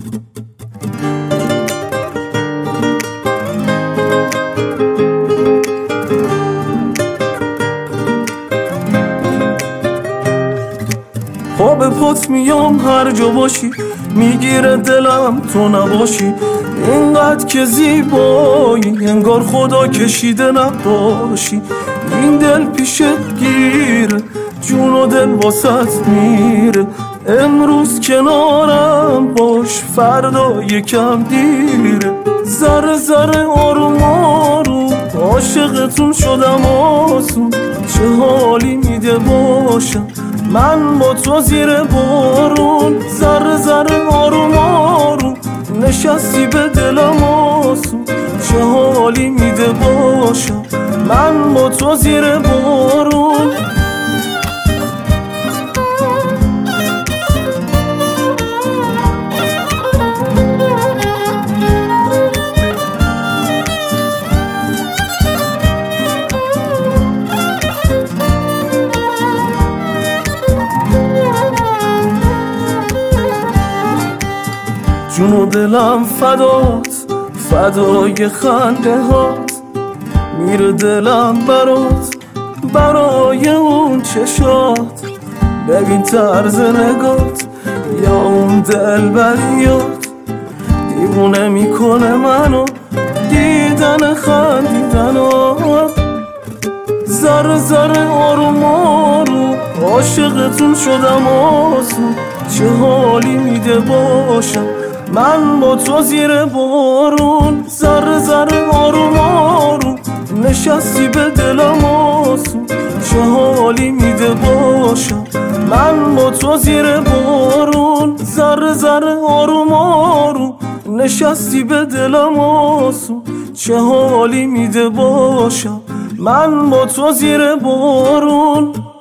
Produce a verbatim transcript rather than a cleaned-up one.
پا به پات میام هر جا باشی، میگیره دلم تو نباشی. اینقدر که زیبایی انگار خدا کشیده نباشی. این دل پیشت گیره، جون و دل واسط میره. امروز کنارم باش، فردا یکم دیره. ذره ذره آروم آروم عاشقتون شدم آسون. چه حالی میده باشم من با تو زیر بارون. ذره ذره آروم آروم نشستی به دلم آسون. چه حالی میده باشم من با تو زیر بارون. جون و دلم فدات، فدای خنده هات. میره دلم برات، برای اون چشات. ببین طرز نگات یا اون دل بریات. دیوونه میکنه منو دیدن خندیدنات. ذره ذره آروم آروم عاشقتون شدم آسون. چه حالی میده باشم من با تو زیر بارون. ذره ذره آروم آروم نشستی به دلم آسون. چه حالی میده باشم من با تو زیر بارون. ذره ذره آروم آروم نشستی به دلم آسون. چه حالی میده باشم من با تو زیر بارون.